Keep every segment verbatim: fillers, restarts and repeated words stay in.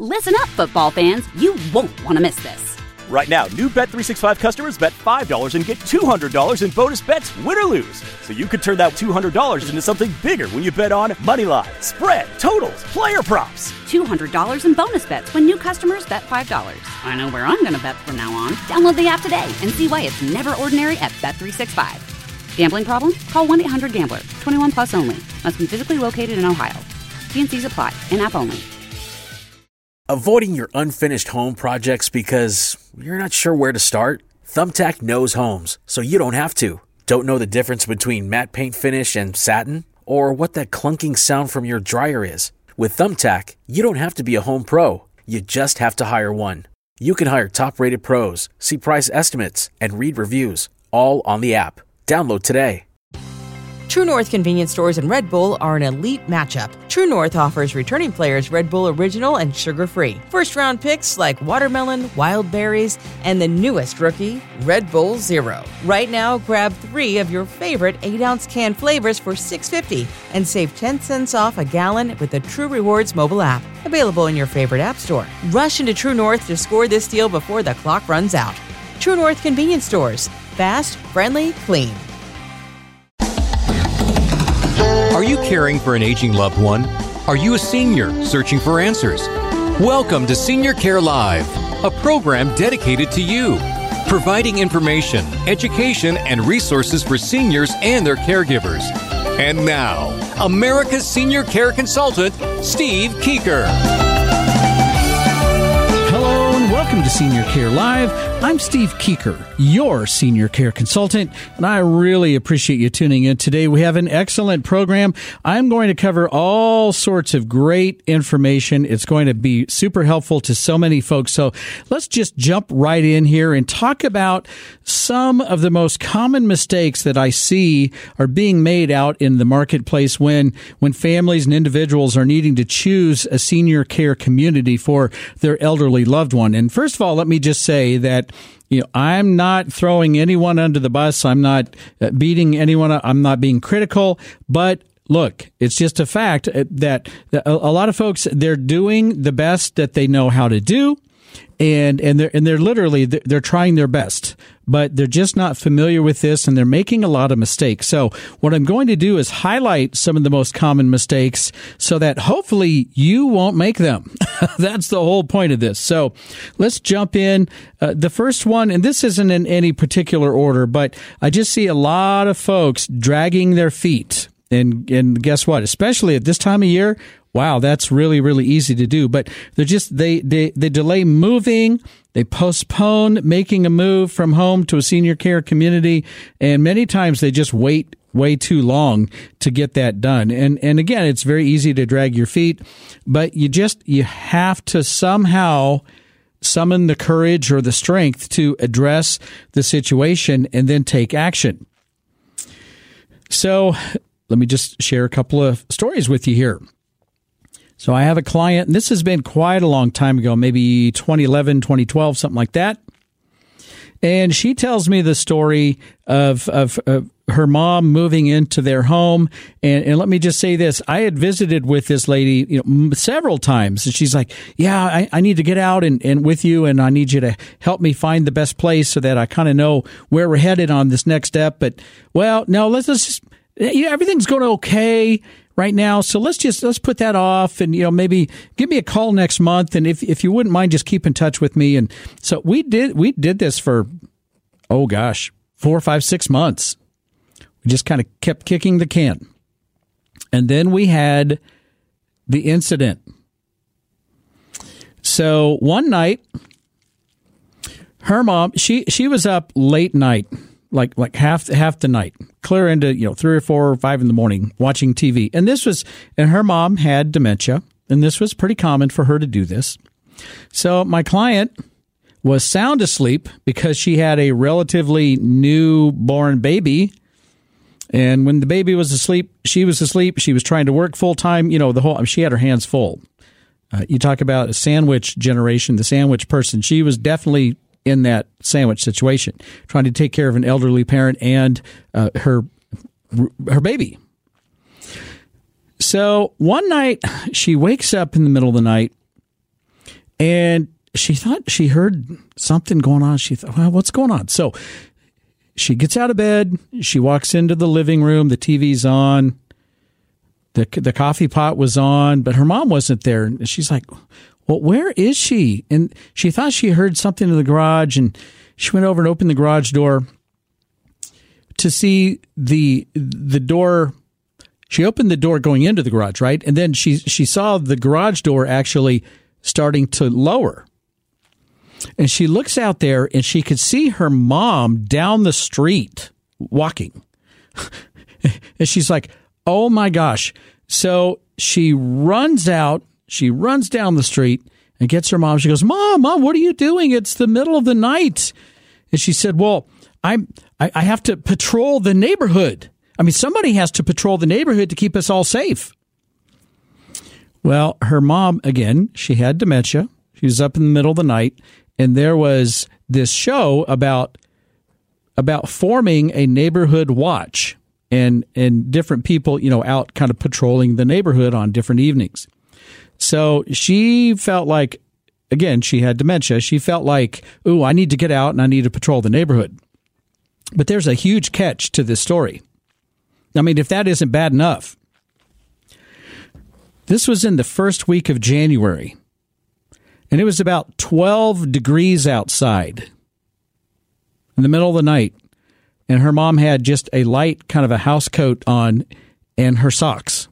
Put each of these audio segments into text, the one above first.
Listen up, football fans. You won't want to miss this. Right now, new Bet three sixty-five customers bet five dollars and get two hundred dollars in bonus bets, win or lose. So you could turn that two hundred dollars into something bigger when you bet on money line, spread, totals, player props. two hundred dollars in bonus bets when new customers bet five dollars. I know where I'm going to bet from now on. Download the app today and see why it's never ordinary at Bet three sixty-five. Gambling problem? Call one eight hundred gambler. twenty-one plus only. Must be physically located in Ohio. T and C's apply. In-app only. Avoiding your unfinished home projects because you're not sure where to start? Thumbtack knows homes, so you don't have to. Don't know the difference between matte paint finish and satin? Or what that clunking sound from your dryer is? With Thumbtack, you don't have to be a home pro. You just have to hire one. You can hire top-rated pros, see price estimates, and read reviews, all on the app. Download today. True North convenience stores and Red Bull are an elite matchup. True North offers returning players Red Bull Original and sugar-free. First-round picks like watermelon, wild berries, and the newest rookie, Red Bull Zero. Right now, grab three of your favorite eight-ounce can flavors for six dollars and fifty cents and save ten cents off a gallon with the True Rewards mobile app. Available in your favorite app store. Rush into True North to score this deal before the clock runs out. True North convenience stores. Fast, friendly, clean. Are you caring for an aging loved one? Are you a senior searching for answers? Welcome to Senior Care Live, a program dedicated to you, providing information, education, and resources for seniors and their caregivers. And now, America's senior care consultant, Steve Keeker. Hello and welcome to Senior Care Live. I'm Steve Keeker, your senior care consultant, and I really appreciate you tuning in today. We have an excellent program. I'm going to cover all sorts of great information. It's going to be super helpful to so many folks. So let's just jump right in here and talk about some of the most common mistakes that I see are being made out in the marketplace when, when families and individuals are needing to choose a senior care community for their elderly loved one. And first of all, let me just say that You know, I'm not throwing anyone under the bus. I'm not beating anyone. I'm not being critical. But look, it's just a fact that a lot of folks, they're doing the best that they know how to do. And, and they're, and they're literally, they're trying their best, but they're just not familiar with this and they're making a lot of mistakes. So what I'm going to do is highlight some of the most common mistakes so that hopefully you won't make them. That's the whole point of this. So let's jump in. Uh, the first one, and this isn't in any particular order, but I just see a lot of folks dragging their feet. And, and guess what? Especially at this time of year, wow, that's really, really easy to do. But they're just, they, they, they delay moving. They postpone making a move from home to a senior care community. And many times they just wait way too long to get that done. And, and again, it's very easy to drag your feet, but you just, you have to somehow summon the courage or the strength to address the situation and then take action. So let me just share a couple of stories with you here. So I have a client, and this has been quite a long time ago, maybe twenty eleven, twenty twelve, something like that. And she tells me the story of, of, of her mom moving into their home. And, and let me just say this. I had visited with this lady, you know, several times. And she's like, yeah, I, I need to get out and, and with you, and I need you to help me find the best place so that I kind of know where we're headed on this next step. But, well, no, let's, let's just, you know, everything's going okay right now. So let's just, let's put that off and, you know, maybe give me a call next month. And if, if you wouldn't mind, just keep in touch with me. And so we did, we did this for, oh gosh, four, five, six months. We just kind of kept kicking the can. And then we had the incident. So one night, her mom, she, she was up late night, like, like half, half the night, clear into, you know, three or four or five in the morning watching T V. And this was, and her mom had dementia, and this was pretty common for her to do this. So my client was sound asleep because she had a relatively newborn baby. And when the baby was asleep, she was asleep. She was trying to work full time. You know, the whole, she had her hands full. Uh, you talk about a sandwich generation, the sandwich person. She was definitely in that sandwich situation, trying to take care of an elderly parent and uh, her her baby. So one night, she wakes up in the middle of the night, And she thought she heard something going on. She thought, well, what's going on? So she gets out of bed. She walks into the living room. The T V's on. The, the coffee pot was on, but her mom wasn't there. And she's like, well, where is she? And she thought she heard something in the garage, and she went over and opened the garage door to see the the door. She opened the door going into the garage, right? And then she she saw the garage door actually starting to lower. And she looks out there, and she could see her mom down the street walking. And she's like, oh, my gosh. So she runs out. She runs down the street and gets her mom. She goes, Mom, Mom, what are you doing? It's the middle of the night. And she said, well, I'm, I, I have to patrol the neighborhood. I mean, somebody has to patrol the neighborhood to keep us all safe. Well, her mom, again, she had dementia. She was up in the middle of the night, and there was this show about about forming a neighborhood watch and and different people, you know, out kind of patrolling the neighborhood on different evenings. So she felt like, again, she had dementia. She felt like, ooh, I need to get out and I need to patrol the neighborhood. But there's a huge catch to this story. I mean, if that isn't bad enough, this was in the first week of January, and it was about twelve degrees outside in the middle of the night, and her mom had just a light kind of a house coat on and her socks.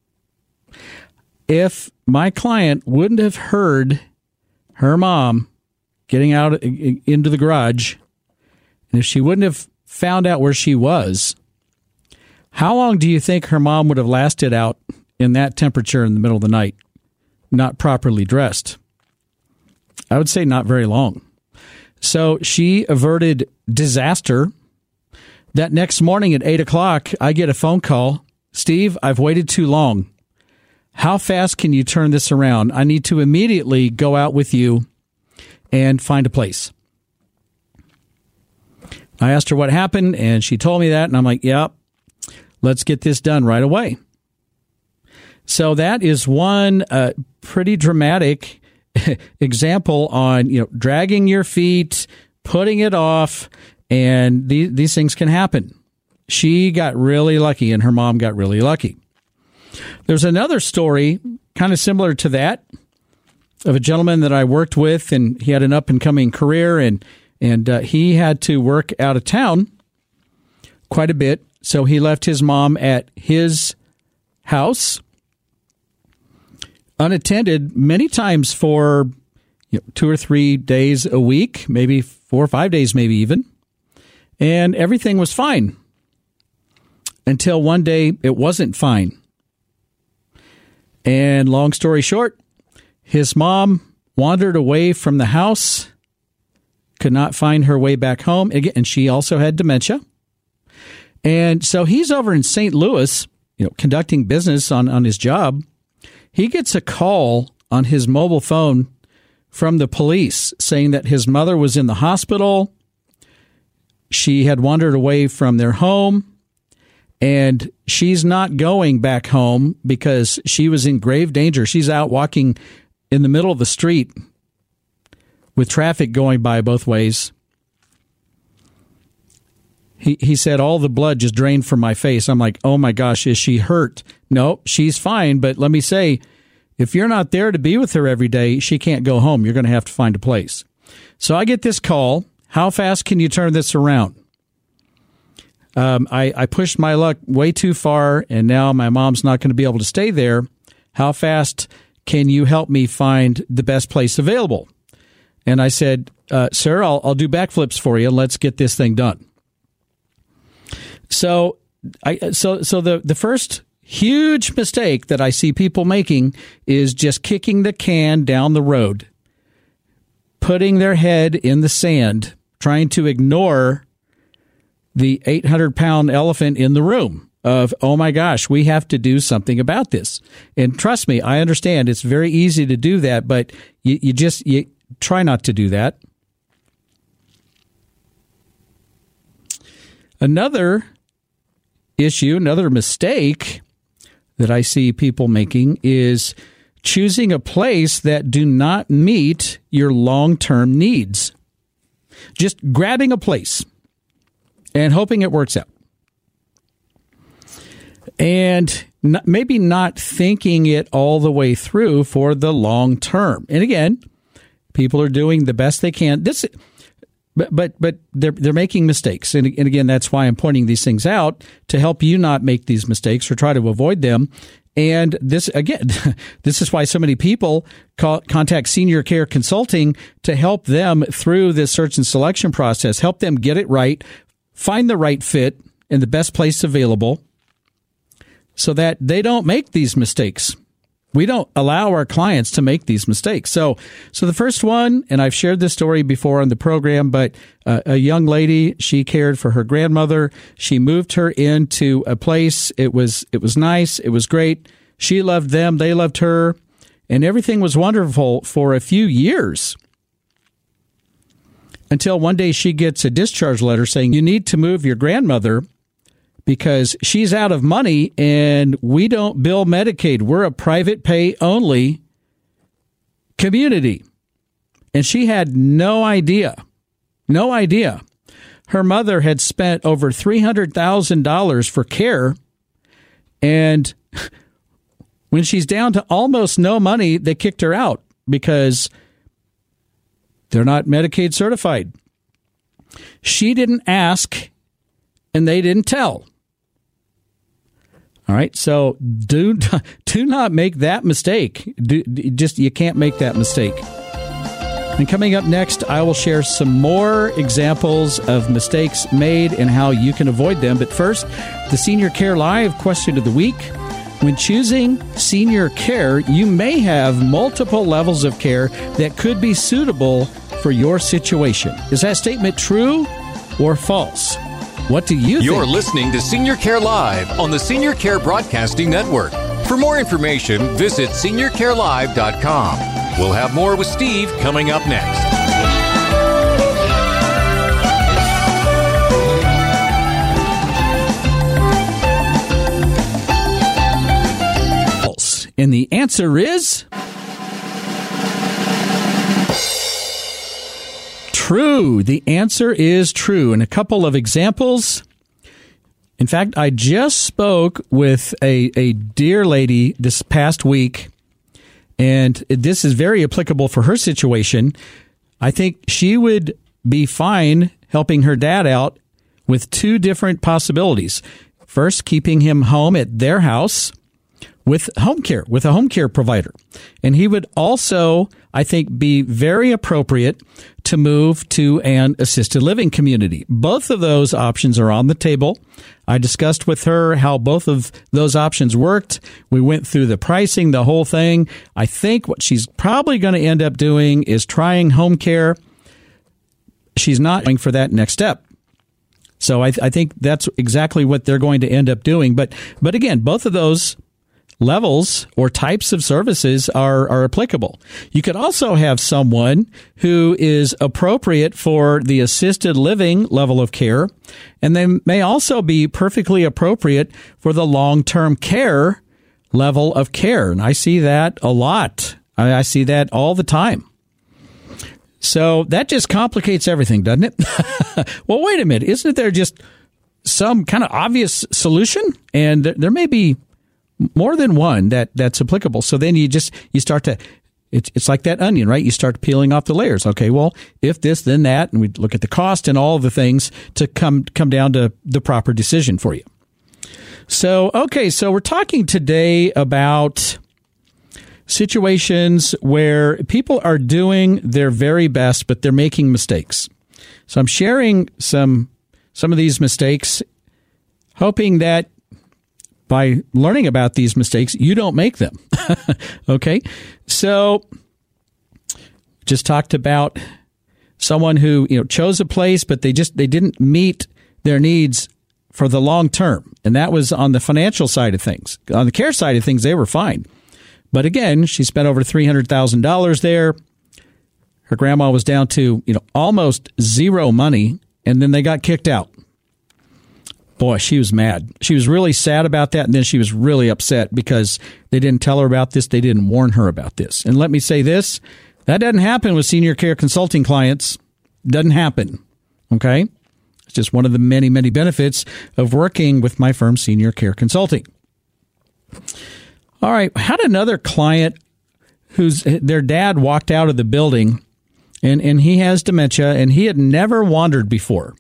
If my client wouldn't have heard her mom getting out into the garage, and if she wouldn't have found out where she was, how long do you think her mom would have lasted out in that temperature in the middle of the night, not properly dressed? I would say not very long. So she averted disaster. That next morning at eight o'clock, I get a phone call. Steve, I've waited too long. How fast can you turn this around? I need to immediately go out with you and find a place. I asked her what happened, and she told me that, and I'm like, yep, let's get this done right away. So that is one uh, pretty dramatic example on, you know, dragging your feet, putting it off, and these, these things can happen. She got really lucky, and her mom got really lucky. There's another story kind of similar to that of a gentleman that I worked with, and he had an up-and-coming career, and, and uh, he had to work out of town quite a bit, so he left his mom at his house unattended many times for, you know, two or three days a week, maybe four or five days, maybe even. And everything was fine until one day it wasn't fine. And long story short, his mom wandered away from the house, could not find her way back home. And she also had dementia. And so he's over in Saint Louis, you know, conducting business on, on his job. He gets a call on his mobile phone from the police saying that his mother was in the hospital. She had wandered away from their home, and she's not going back home because she was in grave danger. She's out walking in the middle of the street with traffic going by both ways. He he said, all the blood just drained from my face. I'm like, oh my gosh, is she hurt? No, she's fine. But let me say, if you're not there to be with her every day, she can't go home. You're going to have to find a place. So I get this call. How fast can you turn this around? Um, I, I pushed my luck way too far, and now my mom's not going to be able to stay there. How fast can you help me find the best place available? And I said, uh, sir, I'll, I'll do backflips for you. Let's get this thing done. So, I so so the, the first huge mistake that I see people making is just kicking the can down the road, putting their head in the sand, trying to ignore the eight hundred pound elephant in the room of, oh my gosh, we have to do something about this. And trust me, I understand it's very easy to do that, but you, you just you try not to do that. Another issue, another mistake that I see people making is choosing a place that do not meet your long-term needs. Just grabbing a place and hoping it works out. And not, maybe not thinking it all the way through for the long term. And again, people are doing the best they can. This, but but but they're they're making mistakes. And, and again, that's why I'm pointing these things out, to help you not make these mistakes or try to avoid them. And this, again, this is why so many people call, contact Senior Care Consulting to help them through this search and selection process, help them get it right, find the right fit and the best place available so that they don't make these mistakes. We don't allow our clients to make these mistakes. So, so the first one, and I've shared this story before on the program, but uh, a young lady, she cared for her grandmother. She moved her into a place. It was, it was nice. It was great. She loved them. They loved her, and everything was wonderful for a few years. Until one day she gets a discharge letter saying, you need to move your grandmother because she's out of money and we don't bill Medicaid. We're a private pay only community. And she had no idea, no idea. Her mother had spent over three hundred thousand dollars for care. And when she's down to almost no money, they kicked her out because they're not Medicaid certified. She didn't ask and they didn't tell. All right, so do do not make that mistake. Do, just you can't make that mistake. And coming up next, I will share some more examples of mistakes made and how you can avoid them. But first, the Senior Care Live question of the week. When choosing senior care, you may have multiple levels of care that could be suitable for your situation. Is that statement true or false? What do you think? You're listening to Senior Care Live on the Senior Care Broadcasting Network. For more information, visit senior care live dot com. We'll have more with Steve coming up next. And the answer is true. The answer is true. And a couple of examples. In fact, I just spoke with a, a dear lady this past week, and this is very applicable for her situation. I think she would be fine helping her dad out with two different possibilities. First, keeping him home at their house with home care, with a home care provider. And he would also, I think, be very appropriate to move to an assisted living community. Both of those options are on the table. I discussed with her how both of those options worked. We went through the pricing, the whole thing. I think what she's probably going to end up doing is trying home care. She's not going for that next step. So I, I think that's exactly what they're going to end up doing. But, but again, both of those levels or types of services are, are applicable. You could also have someone who is appropriate for the assisted living level of care, and they may also be perfectly appropriate for the long-term care level of care. And I see that a lot. I, I see that all the time. So that just complicates everything, doesn't it? Well, wait a minute. Isn't there just some kind of obvious solution? And there, there may be more than one that, that's applicable. So then you just, you start to, it's, it's like that onion, right? You start peeling off the layers. Okay, well, if this, then that, and we look at the cost and all of the things to come, come down to the proper decision for you. So, okay, so we're talking today about situations where people are doing their very best, but they're making mistakes. So I'm sharing some, some of these mistakes, hoping that by learning about these mistakes, you don't make them. Okay? So just talked about someone who, you know, chose a place, but they just, they didn't meet their needs for the long term. And that was on the financial side of things. On the care side of things, they were fine. But again, she spent over three hundred thousand dollars there. Her grandma was down to, you know, almost zero money, and then they got kicked out. Boy, she was mad. She was really sad about that, and then she was really upset because they didn't tell her about this. They didn't warn her about this. And let me say this, that doesn't happen with Senior Care Consulting clients. Doesn't happen, okay? It's just one of the many, many benefits of working with my firm, Senior Care Consulting. All right, I had another client whose their dad walked out of the building, and, and he has dementia, and he had never wandered before.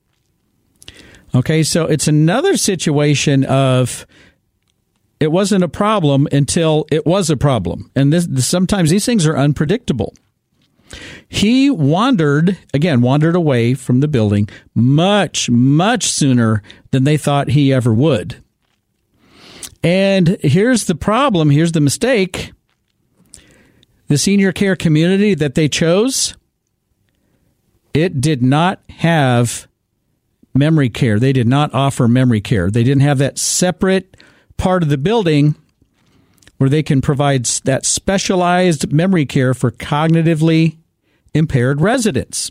Okay, so it's another situation of it wasn't a problem until it was a problem. And this, sometimes these things are unpredictable. He wandered, again, wandered away from the building much, much sooner than they thought he ever would. And here's the problem, here's the mistake. The senior care community that they chose, it did not have memory care. They did not offer memory care. They didn't have that separate part of the building where they can provide that specialized memory care for cognitively impaired residents.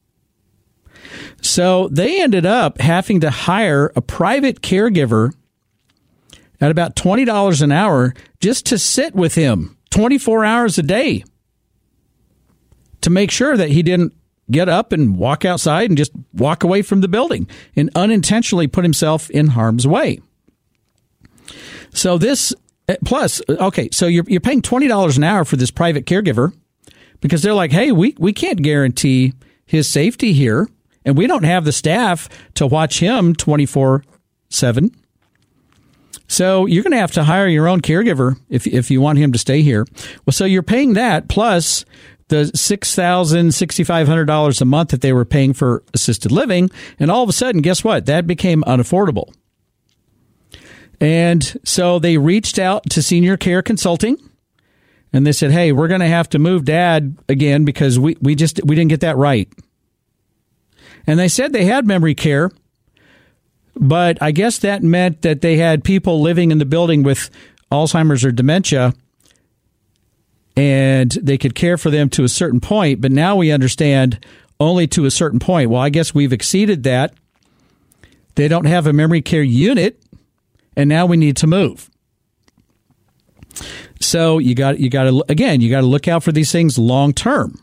So they ended up having to hire a private caregiver at about twenty dollars an hour just to sit with him twenty-four hours a day to make sure that he didn't get up and walk outside and just walk away from the building and unintentionally put himself in harm's way. So this, plus, okay, so you're you're paying twenty dollars an hour for this private caregiver because they're like, hey, we, we can't guarantee his safety here, and we don't have the staff to watch him twenty-four seven. So you're going to have to hire your own caregiver if if you want him to stay here. Well, so you're paying that plus the six thousand dollars, six thousand five hundred dollars a month that they were paying for assisted living. And all of a sudden, guess what? That became unaffordable. And so they reached out to Senior Care Consulting and they said, hey, we're going to have to move Dad again because we, we just we didn't get that right. And they said they had memory care, but I guess that meant that they had people living in the building with Alzheimer's or dementia, and they could care for them to a certain point. But now we understand only to a certain point. Well, I guess we've exceeded that. They don't have a memory care unit, and now we need to move. So you got you got to again you got to look out for these things long term.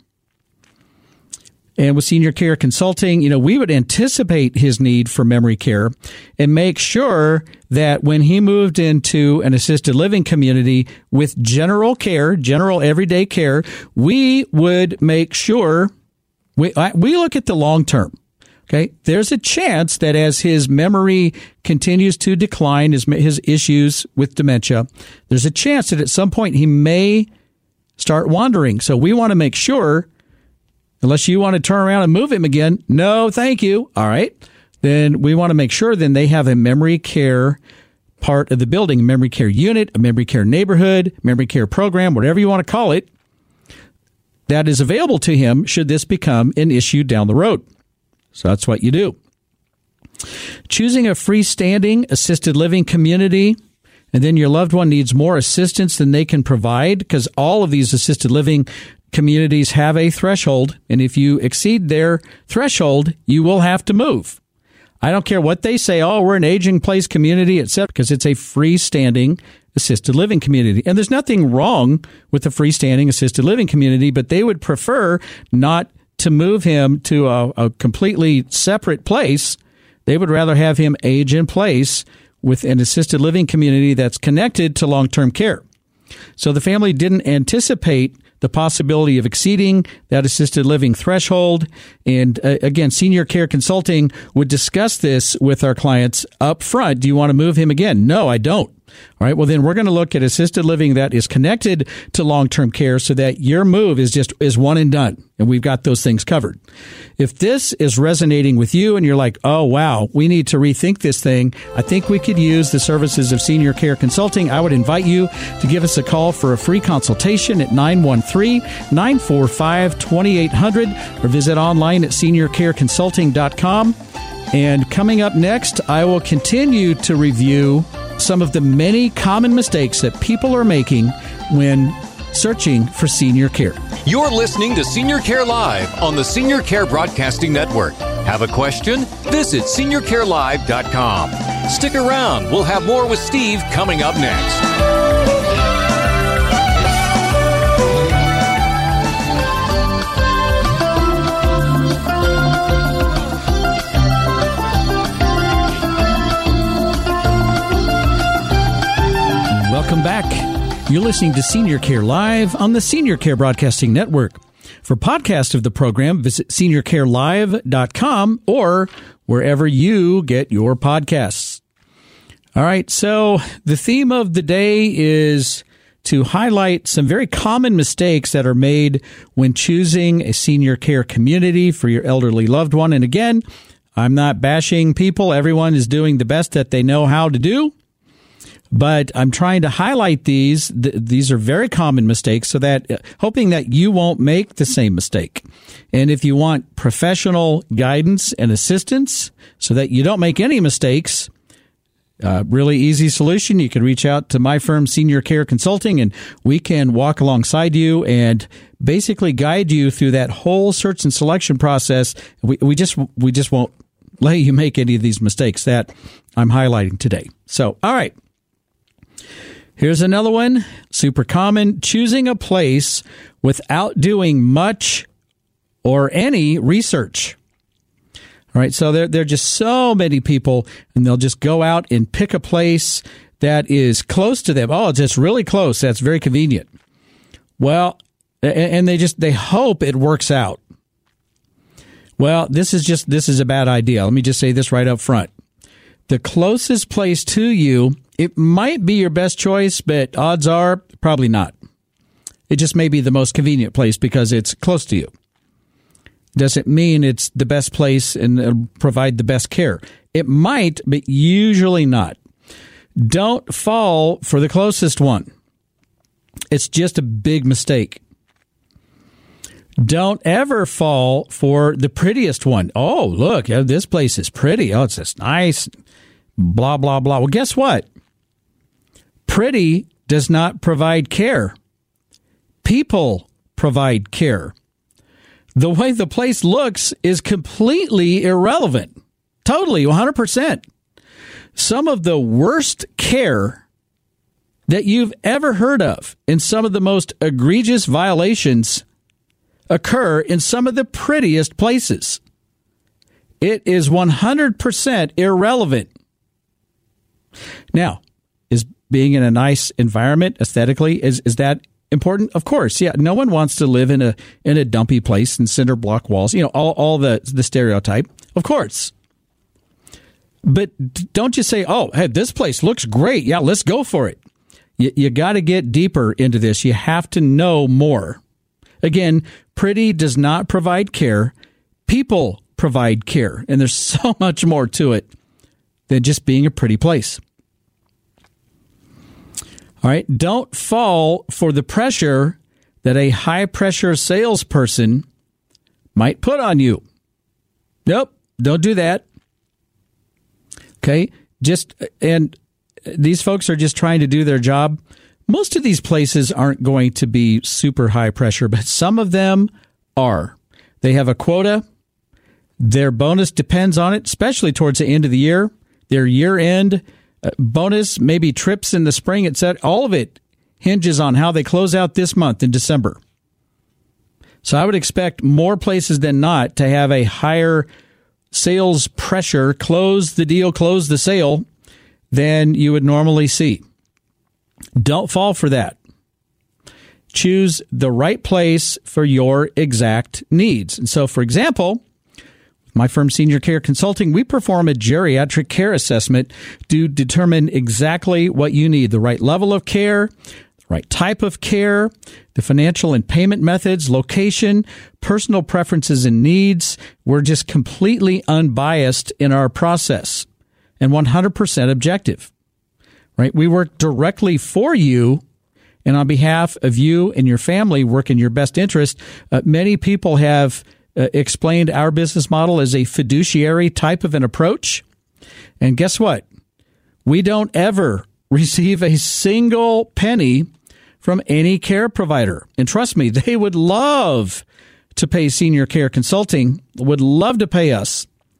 And with Senior Care Consulting, you know, we would anticipate his need for memory care and make sure that when he moved into an assisted living community with general care, general everyday care, we would make sure we we look at the long term. Okay, there's a chance that as his memory continues to decline, his his issues with dementia, there's a chance that at some point he may start wandering. So we want to make sure, unless you want to turn around and move him again, no, thank you. All right, then we want to make sure then they have a memory care part of the building, a memory care unit, a memory care neighborhood, memory care program, whatever you want to call it, that is available to him should this become an issue down the road. So that's what you do. Choosing a freestanding assisted living community, and then your loved one needs more assistance than they can provide, because all of these assisted living communities have a threshold, and if you exceed their threshold, you will have to move. I don't care what they say, oh, we're an aging place community, et cetera, because it's a freestanding assisted living community. And there's nothing wrong with the freestanding assisted living community, but they would prefer not to move him to a, a completely separate place. They would rather have him age in place with an assisted living community that's connected to long-term care. So the family didn't anticipate the possibility of exceeding that assisted living threshold. And uh, again, Senior Care Consulting would discuss this with our clients up front. Do you want to move him again? No, I don't. All right, well, then we're going to look at assisted living that is connected to long-term care so that your move is just is one and done. And we've got those things covered. If this is resonating with you and you're like, oh, wow, we need to rethink this thing, I think we could use the services of Senior Care Consulting. I would invite you to give us a call for a free consultation at nine one three, nine four five, two eight zero zero or visit online at senior care consulting dot com. And coming up next, I will continue to review some of the many common mistakes that people are making when searching for senior care. You're listening to Senior Care Live on the Senior Care Broadcasting Network. Have a question? Visit senior care live dot com. Stick around. We'll have more with Steve coming up next. Welcome back. You're listening to Senior Care Live on the Senior Care Broadcasting Network. For podcast of the program, visit senior care live dot com or wherever you get your podcasts. All right, so the theme of the day is to highlight some very common mistakes that are made when choosing a senior care community for your elderly loved one. And again, I'm not bashing people. Everyone is doing the best that they know how to do. But I'm trying to highlight these. Th- these are very common mistakes so that uh, hoping that you won't make the same mistake. And if you want professional guidance and assistance so that you don't make any mistakes, uh, really easy solution. You can reach out to my firm, Senior Care Consulting, and we can walk alongside you and basically guide you through that whole search and selection process. We, we just, we just won't let you make any of these mistakes that I'm highlighting today. So, all right. Here's another one, super common, choosing a place without doing much or any research. All right, so there, there are just so many people, and they'll just go out and pick a place that is close to them. Oh, it's just really close. That's very convenient. Well, and they just, they hope it works out. Well, this is just, this is a bad idea. Let me just say this right up front. The closest place to you, it might be your best choice, but odds are probably not. It just may be the most convenient place because it's close to you. Doesn't mean it's the best place and it'll provide the best care. It might, but usually not. Don't fall for the closest one. It's just a big mistake. Don't ever fall for the prettiest one. Oh, look, this place is pretty. Oh, it's just nice. Blah, blah, blah. Well, guess what? Pretty does not provide care. People provide care. The way the place looks is completely irrelevant. Totally, one hundred percent. Some of the worst care that you've ever heard of and some of the most egregious violations occur in some of the prettiest places. It is one hundred percent irrelevant. Now, is being in a nice environment aesthetically, is, is that important? Of course. Yeah. No one wants to live in a in a dumpy place and cinder block walls, you know, all, all the, the stereotype. Of course. But don't just say, oh, hey, this place looks great. Yeah, let's go for it. You, you got to get deeper into this. You have to know more. Again, pretty does not provide care. People provide care. And there's so much more to it than just being a pretty place. All right. Don't fall for the pressure that a high-pressure salesperson might put on you. Nope. Don't do that. Okay. Just, and these folks are just trying to do their job. Most of these places aren't going to be super high pressure, but some of them are. They have a quota. Their bonus depends on it, especially towards the end of the year. Their year-end uh, bonus, maybe trips in the spring, et cetera. All of it hinges on how they close out this month in December. So I would expect more places than not to have a higher sales pressure, close the deal, close the sale, than you would normally see. Don't fall for that. Choose the right place for your exact needs. And so, for example, my firm, Senior Care Consulting, we perform a geriatric care assessment to determine exactly what you need, the right level of care, the right type of care, the financial and payment methods, location, personal preferences and needs. We're just completely unbiased in our process and one hundred percent objective, right? We work directly for you and on behalf of you and your family, work in your best interest. Uh, many people have Uh, explained our business model as a fiduciary type of an approach. And guess what? We don't ever receive a single penny from any care provider. And trust me, they would love to pay Senior Care Consulting, would love to pay us.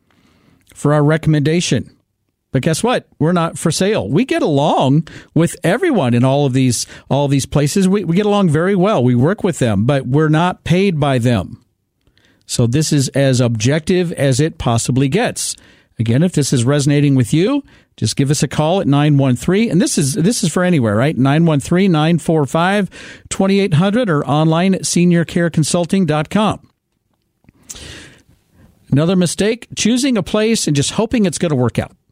for our recommendation. But guess what? We're not for sale. We get along with everyone in all of these all of these places. We, we get along very well. We work with them, but we're not paid by them. So this is as objective as it possibly gets. Again, if this is resonating with you, just give us a call at nine one three, and this is this is for anywhere, right? nine one three, nine four five, two eight zero zero or online at senior care consulting dot com. Another mistake, choosing a place and just hoping it's going to work out.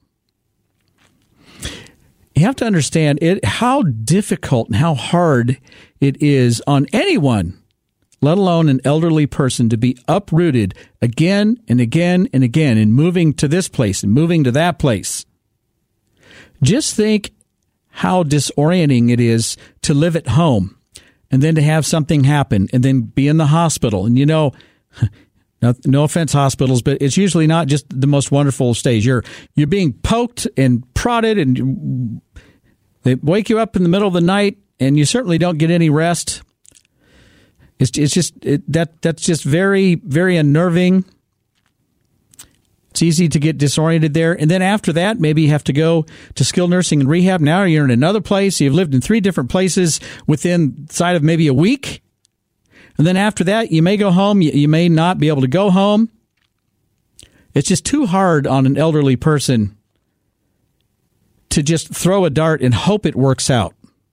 You have to understand it how difficult and how hard it is on anyone, let alone an elderly person, to be uprooted again and again and again and moving to this place and moving to that place. Just think how disorienting it is to live at home and then to have something happen and then be in the hospital. And, you know, no, no offense, hospitals, but it's usually not just the most wonderful stage. You're, you're being poked and prodded, and they wake you up in the middle of the night, and you certainly don't get any rest. It's, it's just it, that that's just very, very unnerving. It's easy to get disoriented there. And then after that, maybe you have to go to skilled nursing and rehab. Now you're in another place. You've lived in three different places within inside of maybe a week. And then after that, you may go home. You, you may not be able to go home. It's just too hard on an elderly person to just throw a dart and hope it works out.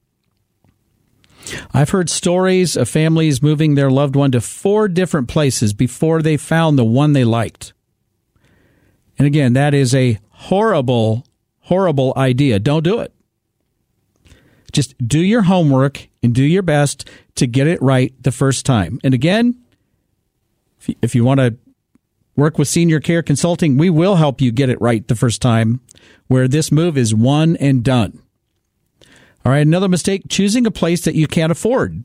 I've heard stories of families moving their loved one to four different places before they found the one they liked. And again, that is a horrible, horrible idea. Don't do it. Just do your homework and do your best to get it right the first time. And again, if you, if you want to work with Senior Care Consulting, we will help you get it right the first time, where this move is one and done. All right, another mistake, choosing a place that you can't afford.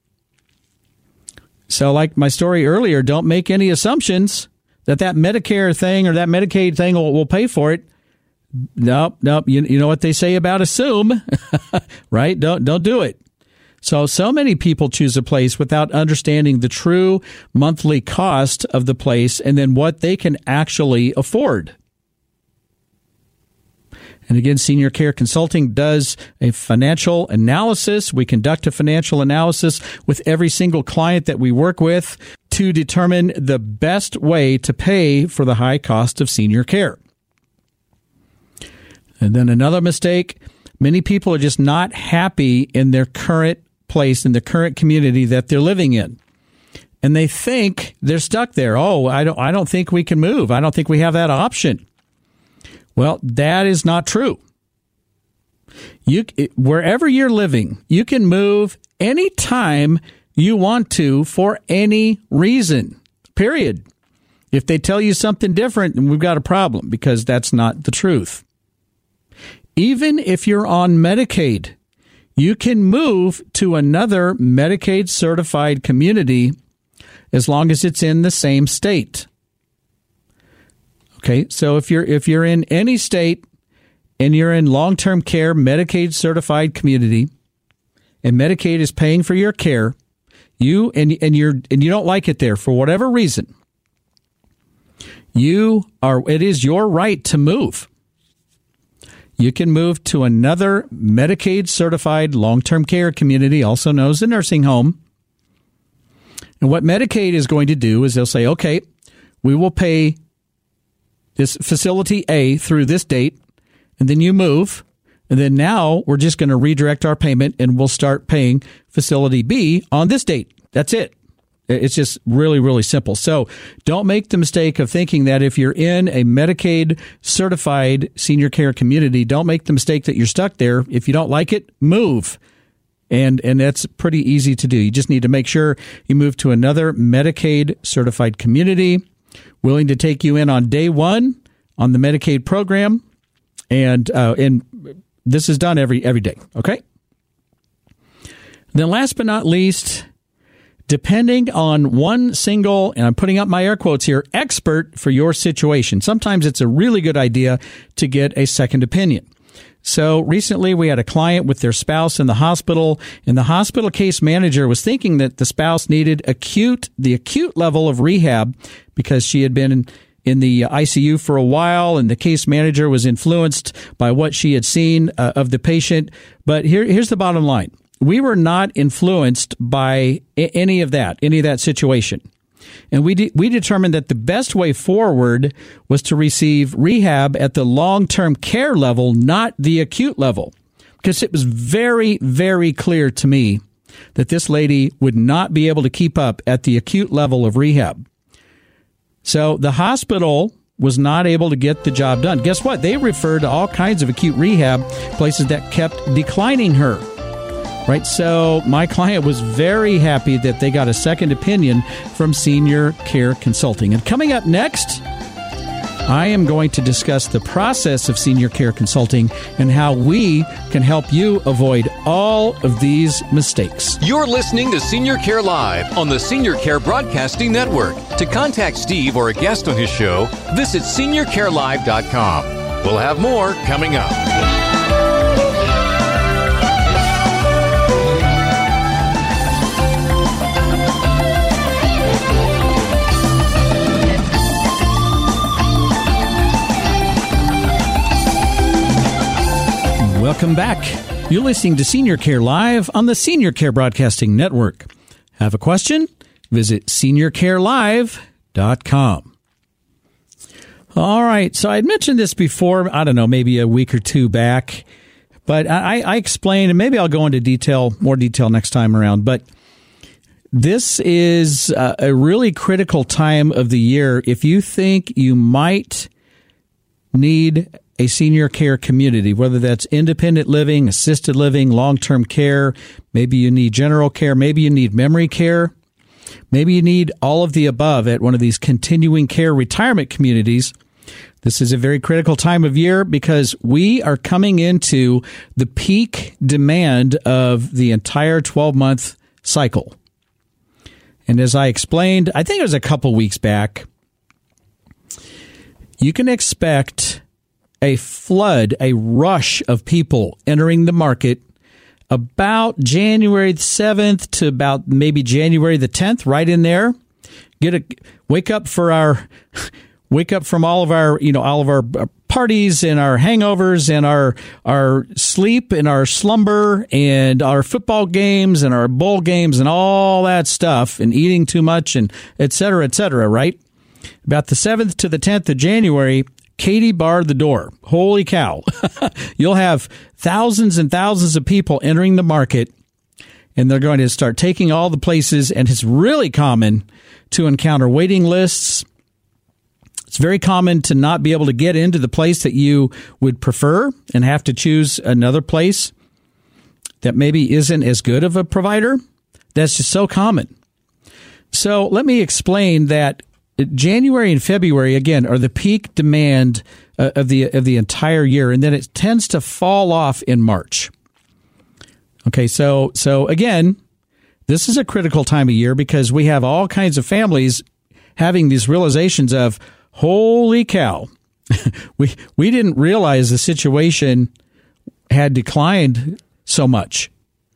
So like my story earlier, don't make any assumptions that that Medicare thing or that Medicaid thing will, will pay for it. Nope, nope. You, you know what they say about assume, right? Don't don't do it. So, so many people choose a place without understanding the true monthly cost of the place and then what they can actually afford. And again, Senior Care Consulting does a financial analysis. We conduct a financial analysis with every single client that we work with to determine the best way to pay for the high cost of senior care. And then another mistake, many people are just not happy in their current place, in the current community that they're living in. And they think they're stuck there. Oh, I don't I don't think we can move. I don't think we have that option. Well, that is not true. You wherever you're living, you can move anytime you want to for any reason. Period. If they tell you something different, then we've got a problem, because that's not the truth. Even if you're on Medicaid, you can move to another Medicaid certified community as long as it's in the same state. Okay, so if you're if you're in any state and you're in long-term care Medicaid certified community and Medicaid is paying for your care, you and and you're and you don't like it there for whatever reason, you are it is your right to move. You can move to another Medicaid certified long-term care community, also known as a nursing home. And what Medicaid is going to do is they'll say, okay, we will pay this facility A through this date, and then you move, and then now we're just going to redirect our payment and we'll start paying facility B on this date. That's it. It's just really, really simple. So don't make the mistake of thinking that if you're in a Medicaid certified senior care community, don't make the mistake that you're stuck there. If you don't like it, move. And and that's pretty easy to do. You just need to make sure you move to another Medicaid certified community, willing to take you in on day one on the Medicaid program. And uh, and this is done every every day. Okay. Then last but not least, depending on one single, and I'm putting up my air quotes here, expert for your situation. Sometimes it's a really good idea to get a second opinion. So recently we had a client with their spouse in the hospital, and the hospital case manager was thinking that the spouse needed acute, the acute level of rehab because she had been in, in the I C U for a while, and the case manager was influenced by what she had seen uh, of the patient. But here, here's the bottom line. We were not influenced by any of that, any of that situation. And we de- we determined that the best way forward was to receive rehab at the long-term care level, not the acute level. Because it was very, very clear to me that this lady would not be able to keep up at the acute level of rehab. So the hospital was not able to get the job done. Guess what? They referred to all kinds of acute rehab places that kept declining her. Right, so my client was very happy that they got a second opinion from Senior Care Consulting. And coming up next, I am going to discuss the process of Senior Care Consulting and how we can help you avoid all of these mistakes. You're listening to Senior Care Live on the Senior Care Broadcasting Network. To contact Steve or a guest on his show, visit senior care live dot com. We'll have more coming up. Welcome back. You're listening to Senior Care Live on the Senior Care Broadcasting Network. Have a question? Visit senior care live dot com. All right. So I had mentioned this before, I don't know, maybe a week or two back, but I, I explained, and maybe I'll go into detail, more detail next time around, but this is a, a really critical time of the year. If you think you might need a senior care community, whether that's independent living, assisted living, long-term care, maybe you need general care, maybe you need memory care, maybe you need all of the above at one of these continuing care retirement communities. This is a very critical time of year because we are coming into the peak demand of the entire twelve-month cycle. And as I explained, I think it was a couple weeks back, you can expect a flood, a rush of people entering the market about January the seventh to about maybe January the tenth, right in there. Get a wake up for our wake up from all of our, you know, all of our parties and our hangovers and our our sleep and our slumber and our football games and our bowl games and all that stuff and eating too much and et cetera, et cetera, right? About the seventh to the tenth of January, Katie barred the door. Holy cow. You'll have thousands and thousands of people entering the market, and they're going to start taking all the places, and it's really common to encounter waiting lists. It's very common to not be able to get into the place that you would prefer and have to choose another place that maybe isn't as good of a provider. That's just so common. So let me explain that January and February, again, are the peak demand uh, of the of the entire year, and then it tends to fall off in March. Okay, so so again, this is a critical time of year because we have all kinds of families having these realizations of, holy cow, we we didn't realize the situation had declined so much.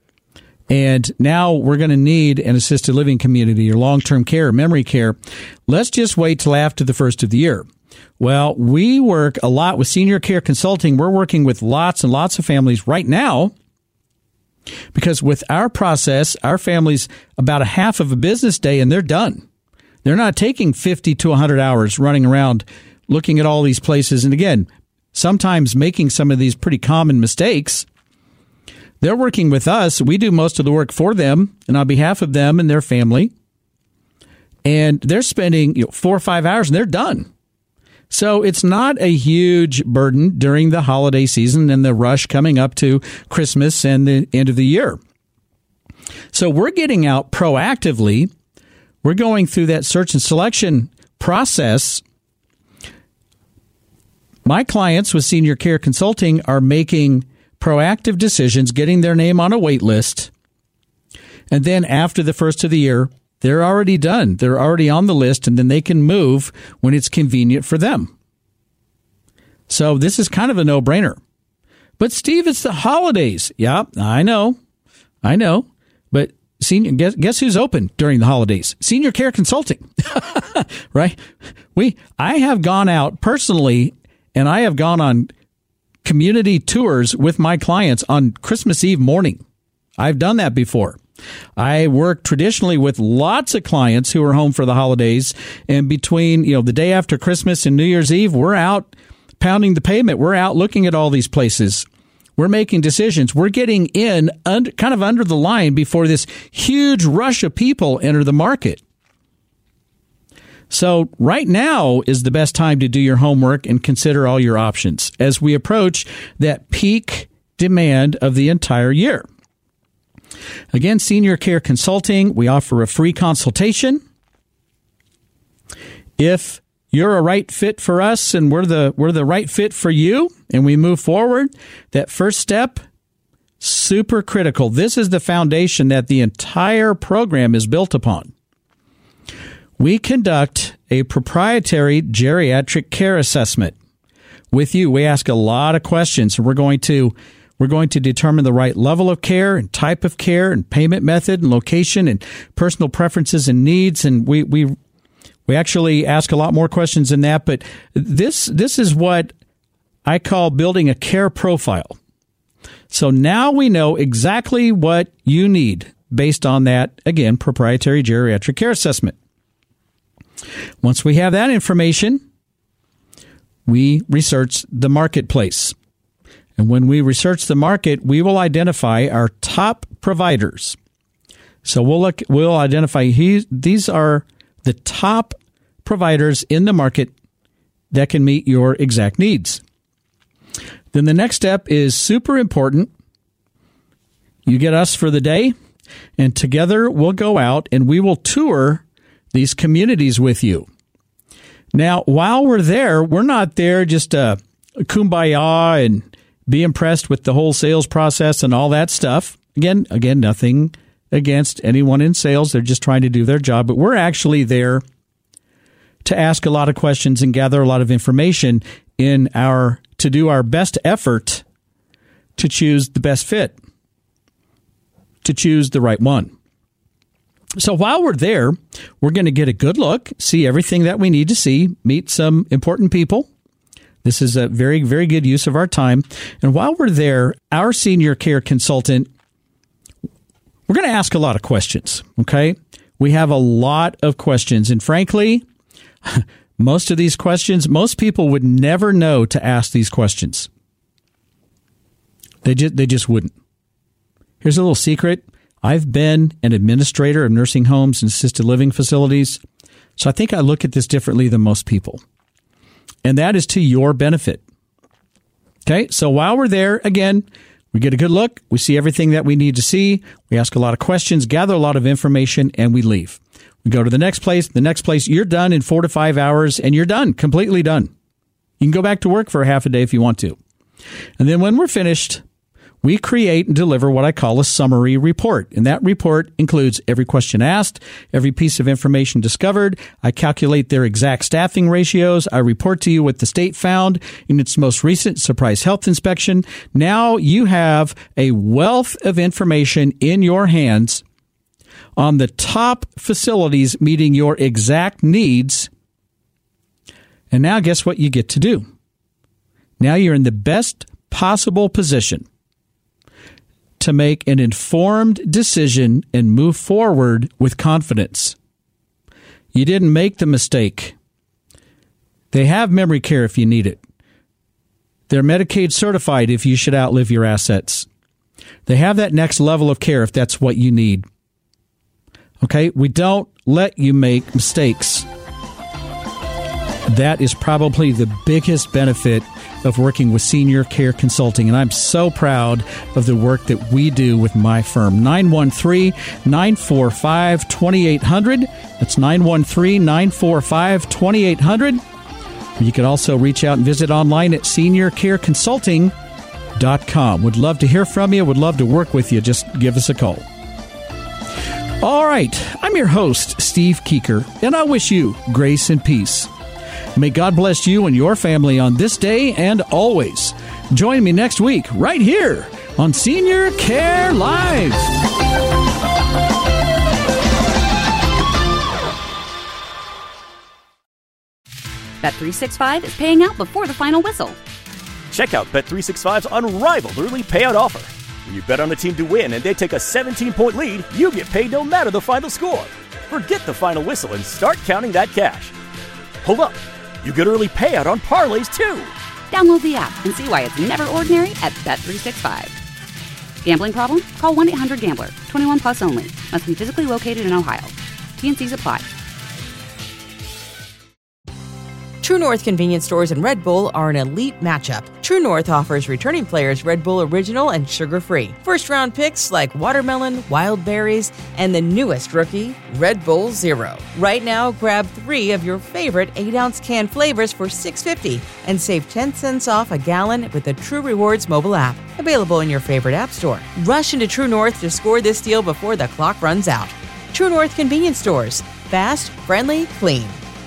And now we're going to need an assisted living community or long-term care, memory care. Let's just wait till after the first of the year. Well, we work a lot with Senior Care Consulting. We're working with lots and lots of families right now because with our process, our families about a half of a business day and they're done. They're not taking fifty to one hundred hours running around looking at all these places. And again, sometimes making some of these pretty common mistakes. They're working with us. We do most of the work for them and on behalf of them and their family. And they're spending, you know, four or five hours and they're done. So it's not a huge burden during the holiday season and the rush coming up to Christmas and the end of the year. So we're getting out proactively. We're going through that search and selection process. My clients with Senior Care Consulting are making proactive decisions, getting their name on a wait list. And then after the first of the year, they're already done. They're already on the list, and then they can move when it's convenient for them. So this is kind of a no-brainer. But, Steve, it's the holidays. Yeah, I know. I know. But Senior, guess, guess who's open during the holidays? Senior Care Consulting, right? We, I have gone out personally, and I have gone on community tours with my clients on Christmas Eve morning. I've done that before. I work traditionally with lots of clients who are home for the holidays, and between, you know, the day after Christmas and New Year's Eve, we're out pounding the pavement. We're out looking at all these places. We're making decisions. We're getting in under, kind of under the line before this huge rush of people enter the market. So right now is the best time to do your homework and consider all your options as we approach that peak demand of the entire year. Again, Senior Care Consulting, we offer a free consultation. If you're a right fit for us and we're the we're the right fit for you and we move forward, that first step, super critical. This is the foundation that the entire program is built upon. We conduct a proprietary geriatric care assessment with you. We ask a lot of questions. We're going to we're going to determine the right level of care and type of care and payment method and location and personal preferences and needs. And we we we actually ask a lot more questions than that. But this this is what I call building a care profile. So now we know exactly what you need based on that, again, proprietary geriatric care assessment. Once we have that information, we research the marketplace. And when we research the market, we will identify our top providers. So we'll look, we'll identify he, these are the top providers in the market that can meet your exact needs. Then the next step is super important. You get us for the day, and together we'll go out and we will tour these communities with you. Now, while we're there, we're not there just to kumbaya and be impressed with the whole sales process and all that stuff. Again, again, nothing against anyone in sales. They're just trying to do their job. But we're actually there to ask a lot of questions and gather a lot of information in our to do our best effort to choose the best fit, to choose the right one. So while we're there, we're going to get a good look, see everything that we need to see, meet some important people. This is a very, very good use of our time. And while we're there, our senior care consultant, we're going to ask a lot of questions, okay? We have a lot of questions. And frankly, most of these questions, most people would never know to ask these questions. They just, they just wouldn't. Here's a little secret. I've been an administrator of nursing homes and assisted living facilities, so I think I look at this differently than most people. And that is to your benefit. Okay, so while we're there, again, we get a good look, we see everything that we need to see, we ask a lot of questions, gather a lot of information, and we leave. We go to the next place, the next place, you're done in four to five hours, and you're done, completely done. You can go back to work for a half a day if you want to. And then when we're finished, we create and deliver what I call a summary report. And that report includes every question asked, every piece of information discovered. I calculate their exact staffing ratios. I report to you what the state found in its most recent surprise health inspection. Now you have a wealth of information in your hands on the top facilities meeting your exact needs. And now guess what you get to do? Now you're in the best possible position to make an informed decision and move forward with confidence. You didn't make the mistake. They have memory care if you need it. They're Medicaid certified if you should outlive your assets. They have that next level of care if that's what you need. Okay? We don't let you make mistakes. That is probably the biggest benefit of working with Senior Care Consulting, and I'm so proud of the work that we do with my firm. nine one three, nine four five, two eight zero zero. That's nine one three, nine four five, two eight zero zero. You can also reach out and visit online at senior care consulting dot com. Would love to hear from you. Would love to work with you. Just give us a call. All right. I'm your host, Steve Keeker, and I wish you grace and peace. May God bless you and your family on this day and always. Join me next week right here on Senior Care Live. Bet three sixty-five is paying out before the final whistle. Check out Bet three sixty-five's unrivaled early payout offer. When you bet on a team to win and they take a seventeen-point lead, you get paid no matter the final score. Forget the final whistle and start counting that cash. Hold up. You get early payout on parlays, too. Download the app and see why it's never ordinary at Bet three sixty-five. Gambling problem? Call one eight hundred gambler. twenty-one plus only. Must be physically located in Ohio. T N Cs apply. True North convenience stores and Red Bull are an elite matchup. True North offers returning players Red Bull Original and sugar-free. First-round picks like watermelon, wild berries, and the newest rookie, Red Bull Zero. Right now, grab three of your favorite eight-ounce can flavors for six dollars and fifty cents and save ten cents off a gallon with the True Rewards mobile app. Available in your favorite app store. Rush into True North to score this deal before the clock runs out. True North convenience stores. Fast, friendly, clean.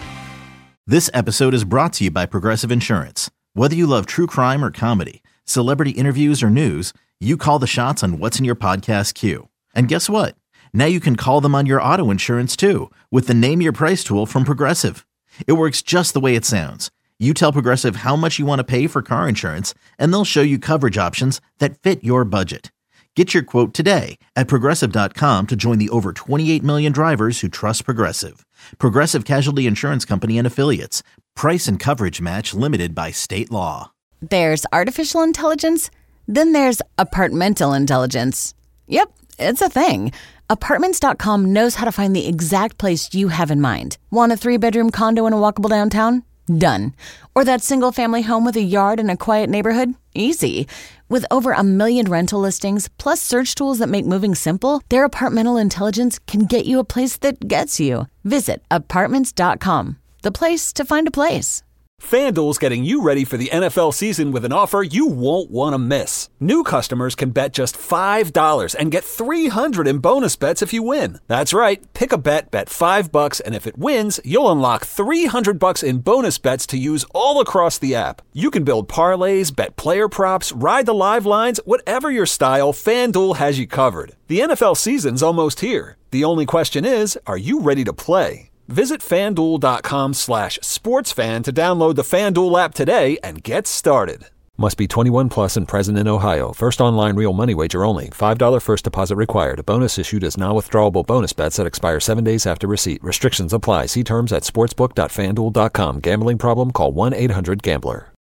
This episode is brought to you by Progressive Insurance. Whether you love true crime or comedy, celebrity interviews or news, you call the shots on what's in your podcast queue. And guess what? Now you can call them on your auto insurance too with the Name Your Price tool from Progressive. It works just the way it sounds. You tell Progressive how much you want to pay for car insurance, and they'll show you coverage options that fit your budget. Get your quote today at Progressive dot com to join the over twenty-eight million drivers who trust Progressive. Progressive Casualty Insurance Company and Affiliates. Price and coverage match limited by state law. There's artificial intelligence. Then there's apartmental intelligence. Yep, it's a thing. Apartments dot com knows how to find the exact place you have in mind. Want a three-bedroom condo in a walkable downtown? Done. Or that single-family home with a yard in a quiet neighborhood? Easy. With over a million rental listings, plus search tools that make moving simple, their apartmental intelligence can get you a place that gets you. Visit Apartments dot com, the place to find a place. FanDuel's getting you ready for the N F L season with an offer you won't want to miss. New customers can bet just five dollars and get three hundred dollars in bonus bets if you win. That's right. Pick a bet, bet five bucks, and if it wins, you'll unlock three hundred bucks in bonus bets to use all across the app. You can build parlays, bet player props, ride the live lines, whatever your style, FanDuel has you covered. The N F L season's almost here. The only question is, are you ready to play? Visit FanDuel.com slash sportsfan to download the FanDuel app today and get started. Must be twenty-one plus and present in Ohio. First online real money wager only. five dollars first deposit required. A bonus issued as non-withdrawable bonus bets that expire seven days after receipt. Restrictions apply. See terms at sportsbook dot fan duel dot com. Gambling problem? Call one eight hundred gambler.